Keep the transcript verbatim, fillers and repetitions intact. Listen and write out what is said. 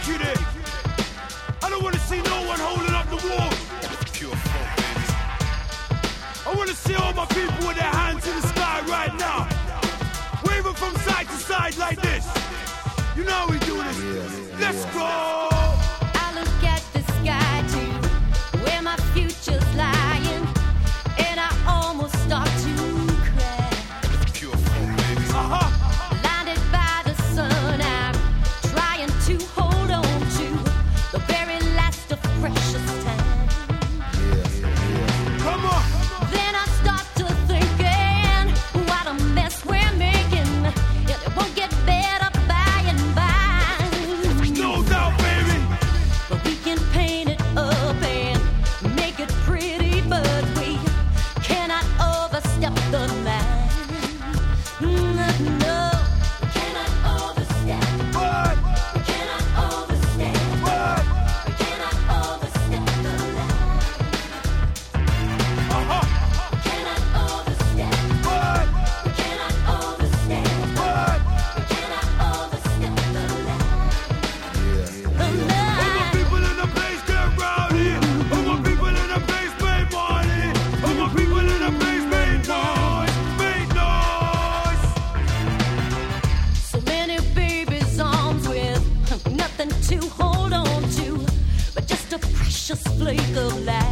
it in. I don't want to see no one holding up the wall. Pure funk, baby. I want to see all my people with their hands in the sky right now, waving from side to side like this. You know how we do this. Yeah, yeah, Let's yeah. go. I look at the sky too, where my future's lying, and I almost start to cry. Pure funk, baby. Uh-huh. Blinded by the sun, I'm trying to hold on to the very last of precious time. Yeah, yeah. Come on. Then I start to thinking what a mess we're making, and it won't get better by and by. No doubt, baby. But we can paint it up and make it pretty, but we cannot overstep the line. No, no, we cannot overstep. What? We cannot overstep. What? We cannot overstep the line. Uh-huh. We cannot overstep. What? We cannot overstep. What? We cannot overstep the line. The All my line. people in the place get rowdy. All my people in the place make money. All my people in the place make noise. Make noise. So many babies' arms with nothing to hold on to, but just a precious flake of light.